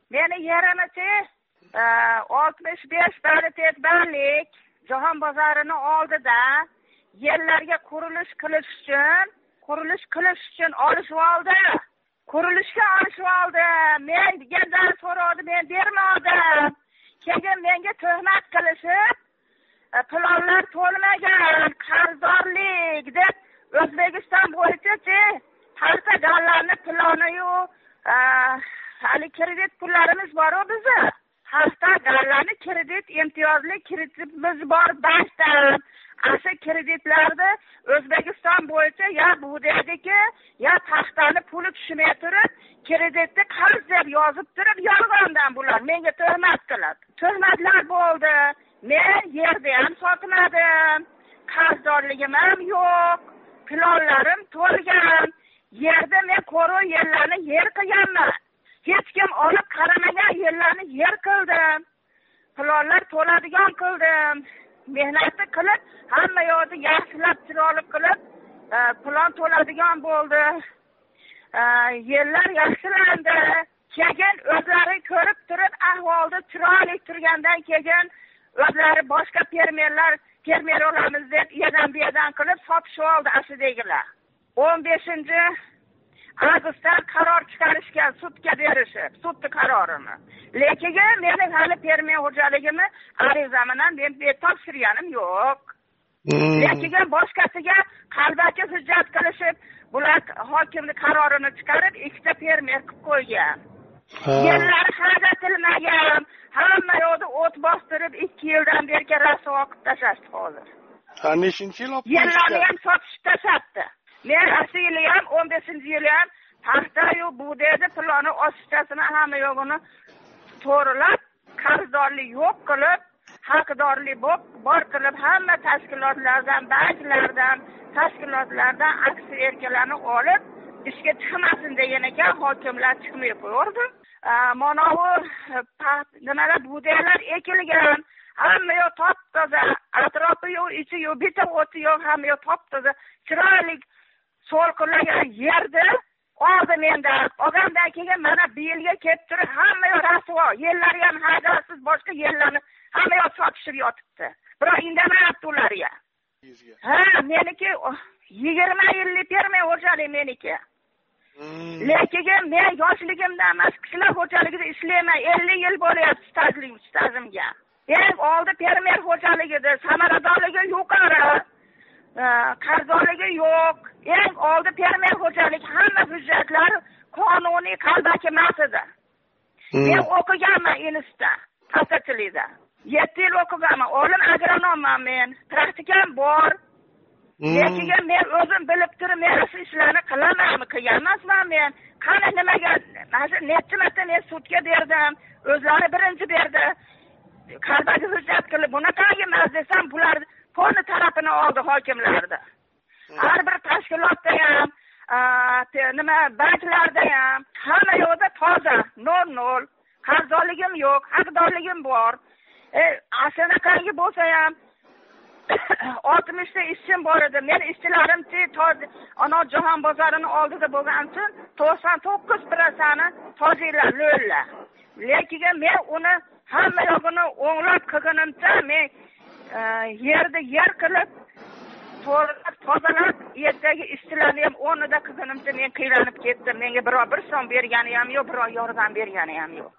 Meni yerimchi 65 paritet barlik Jahon bozorini oldida yerlarga qurilish qilish uchun olishib oldi. Qurilishga olishib oldi. Men degandan so'radi, men bermadim. Keyin menga tuhmat qilishib, planlar to'lmagan, qarzdorlik deb O'zbekiston bo'yicha paxta gallarni plani-yu hali kredit pullarimiz bor-ku bizda. Paxta gallarni kredit imtiyozli kreditimiz bor bankdan. Asıl kreditlarda O'zbekiston bo'yicha ya buğdaydagi ya paxtani puli tushmay turib kreditni qarz deb yozib turib yolg'ondan bular menga tuhmat qiladi. Tuhmatlar bo'ldi. Men yerda ham sotmadim. Qarzdorligim ham yo'q. Planlarim to'lgan. Yerda men qo'ro yerlarni yer qilganman. Hech kim olib qaramagan yerlarni yer qildim. Planlar to'ladigan qildim. Mehnatni qilib, hamma yo'lda yaxshilab chiroyli qilib, plan to'ladigan bo'ldi. Yerlar yaxshilandi. Keyin o'zlari ko'rib turib, ahvolda chiroyli turgandan keyin o'zlari boshqa fermer olamiz deb yerdan bu yerdan qilib sotishib oldi aslidagilar. 15-avgustda qaror chiqarishgan sudga berishib, sudning qarorini. Lekin mening hali fermer xo'jaligimni arizamni men topshirganim yo'q. Lekin boshqasiga qalbaki hujjat qilishib, bular hokimning qarorini chiqarib, ikkita fermer qilib qo'ygan. Yerlar hajatilmagan, hamma yo'lda o't bostirib 2 yildan beri rasvo qilib tashashdi hozir. Ha, nechinchi yil olib yerlarni ham sotib tashashdi. Men asli ham 15-yili ham paxta-yu buğdayni plani osishchasini hamma yo'g'ini to'g'rilab, qarzdorlik yo'q qilib, haqdorlik bor qilib, hamma tashkilotlardan, banklardan, tashkilotlardan aksiya erkalarini olib, ishga chiqmasin degan ekan, hokimlar chiqmay qo'ydi. Mana bu nimalar buğdaylar ekilgan, hamma yo'q top-toza, atrofi yo'q, ichi yo'q, bitta o'ti yo'q, hamma yo'q top-toza, chiroyli so'lqirlagan yerda oldi mendan. Olgandan keyin mana bu yilga kelib turib, hamma yo'q rasvo, yerlari ham haydasiz, boshqa yerlarni hamma yo'q sotishib yotibdi. Biroq indamayapti ularga. Ha, meniki 20 yillik fermer xo'jalik meniki. Lekin men yoshligimdan masqishlar xo'jaligida ishlayman, 50 yil bo'lyapti stajimga. Eng oldi fermer xo'jaligida samaradorligi yuqori, qarzdorligi yo'q. Eng oldi fermer xo'jalik hamma hujjatlar qonuniy qalbaki emas edi. Men o'qiganman institutda, paxtachilikda. 7 yil o'qiganman, olim agronomman men, praktikam bor. Lekin men o'zim bilib turib, men shu ishlarni qilamanmi, qilganmasman men. Qani nimaga, mana necha marta men sudga berdim, o'zlari birinchi berdi. Qalbaki hujjat qilib, bunaqa emas desam, bular qo'ni tarafini oldi hokimlarda. Har bir tashkilotda ham, banklarda ham, hamma yo'lda toza, 0. Qarzdorligim yo'q, haqdorligim bor. Aslida qangi bo'lsa ham 60 ta ishchim bor edi. Men ishchilarimchi ana Jahon bozorini oldida bo'lgan uchun 99% tojiklar lo'llar. Lekin men uni hamma yog'ini o'nglab qilganimcha men yerda yer qilib tozalab, yerdagi ishchilarni ham o'rnida qilganimcha men qiylanib ketdim. Menga biror bir so'm bergani ham yo'q, biror yordam bergani ham yo'q.